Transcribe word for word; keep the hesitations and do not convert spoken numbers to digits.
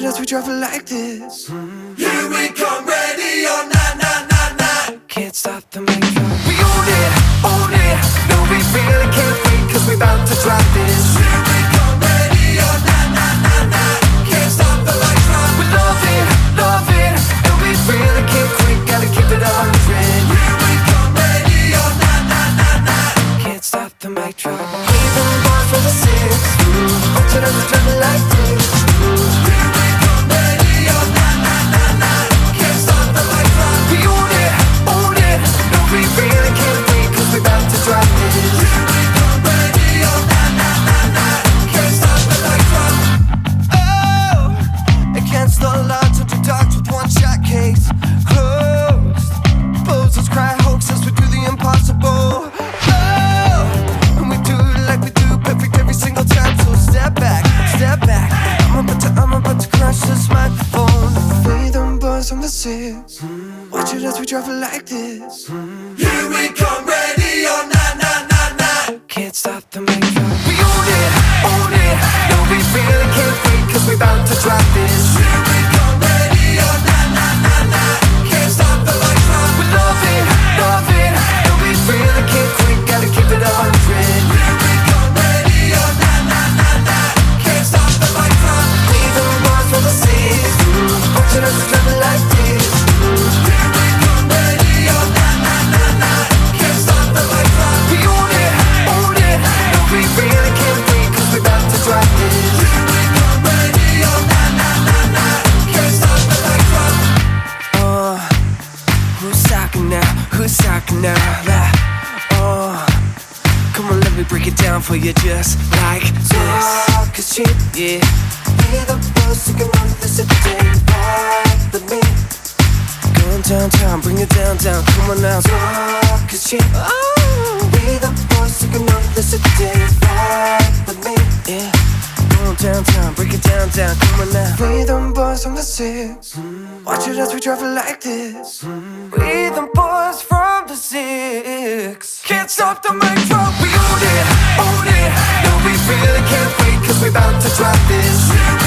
it as we drive it like this. mm. Here we come, ready or not, not, not, not. Can't stop the main drive. We own it, own it. No, we really can't wait, cause we about to drop this. Here we come, ready or not, not, not, not. Can't stop the lights on. We love it, love it. And we really can't quit, gotta keep it a hundred. Here we come, ready or not, not, not, not. Can't stop the mic drop. Even bars for the six. Watch it as we drive it like this. Here we come, ready or not, not, not, not. Can't stop the lights on. We own it, own it. No, we really can't wait, cause we about to drop this. Here we come, ready or not, not, not, not. Can't stop the lights on. Oh, against the odds, hundred dogs with one shot case closed. Posers cry hoaxes, we do the impossible. Oh, and we do it like we do, perfect every single time. So step back, step back. I'm about to, I'm about to crush this microphone. Rhythm buzz on the six. Watch it as we drive it like this. Here we come, ready or not, not, not, not. Can't stop the main drive. We own it, own it. No, we really can't wait, cause we about to drop this. Here we come, ready or not, not, not, not. Can't stop the lights on. We love it, love it. And we really can't quit, gotta keep it a hundred. Here we come, ready or not, not, not, not. Can't stop the lights on. Even bars for the six. Watching us drive it like this. Here we come, ready or not, not, not, not. Can't stop the lights on. We own it, own it. No, we really can't wait, cause we about to drop this. Here we come, ready or not, not, not, not. Can't stop the lights on. Uh, who's talking now? Who's talking now? Like, oh, come on, let me break it down for you just like this. Talk is cheap. Yeah, Be the boss, you can run this every day. Ride with me. going downtown, bring it down, down. Come on now. Talk is cheap. Oh, Be the boss, you can run this every day. Ride with me. yeah, going downtown, break it down, down. Come on now. Rhythm buzz on the six. Watch it as we drive it like this. Rhythm boys from the six. Can't stop the mic drop. We own it, own it. No, we really can't wait, cause we about to drop this.